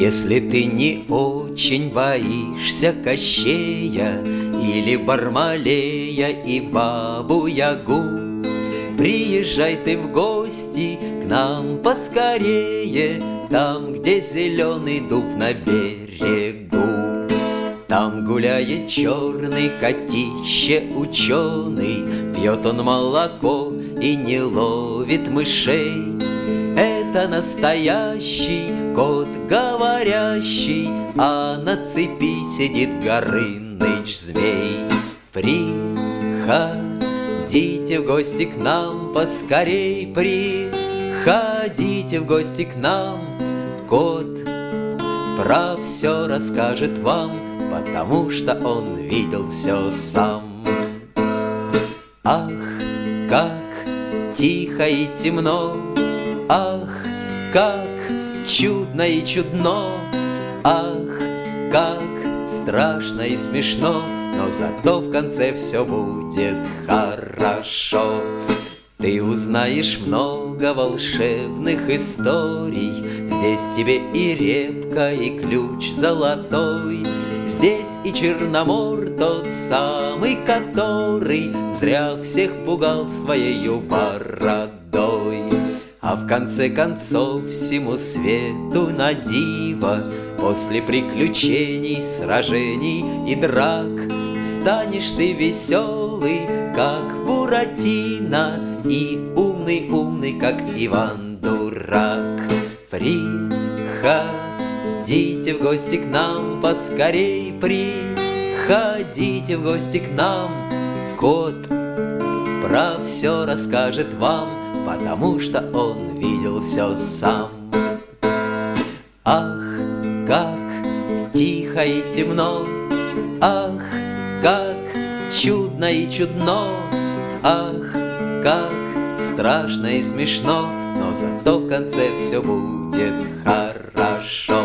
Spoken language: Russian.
Если ты не очень боишься Кощея или Бармалея и Бабу-Ягу, приезжай ты в гости к нам поскорее, там, где зеленый дуб на берегу. Там гуляет черный котище ученый, пьет он молоко и не ловит мышей. Это настоящий кот говорящий, а на цепи сидит Горыныч-змей. Приходите в гости к нам поскорей, приходите в гости к нам. Кот про все расскажет вам, потому что он видел все сам. Ах, как тихо и темно, ах, как чудно и чудно, ах, как страшно и смешно, но зато в конце все будет хорошо. Ты узнаешь много волшебных историй, здесь тебе и репка, и ключ золотой, здесь и Черномор тот самый, который зря всех пугал своею бородой. А в конце концов всему свету на диво, после приключений, сражений и драк, станешь ты веселый, как Буратино, и умный, как Иван-дурак. Приходите в гости к нам поскорей, приходите в гости к нам. Кот про все расскажет вам, потому что он видел все сам. Ах, как тихо и темно, ах, как чудно и чудно, ах, как страшно и смешно, но зато в конце все будет хорошо.